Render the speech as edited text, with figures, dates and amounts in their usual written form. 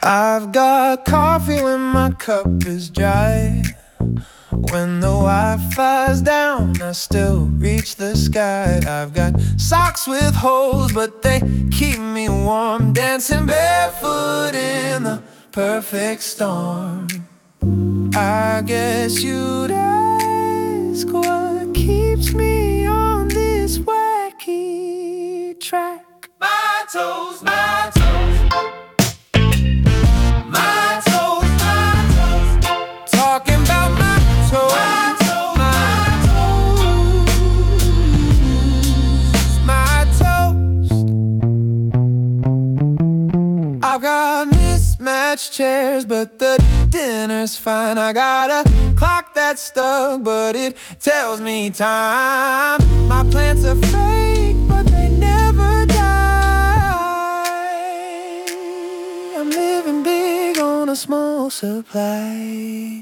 I've got coffee when my cup is dry. When the Wi-Fi's down, I still reach the sky. I've got socks with holes, but they keep me warm. Dancing barefoot in the perfect storm. I guess you'd ask what keeps me on this wacky track. My toes, my toes. I've got mismatched chairs, but the dinner's fine. I got a clock that's stuck, but it tells me time. My plants are fake, but they never die. I'm living big on a small supply.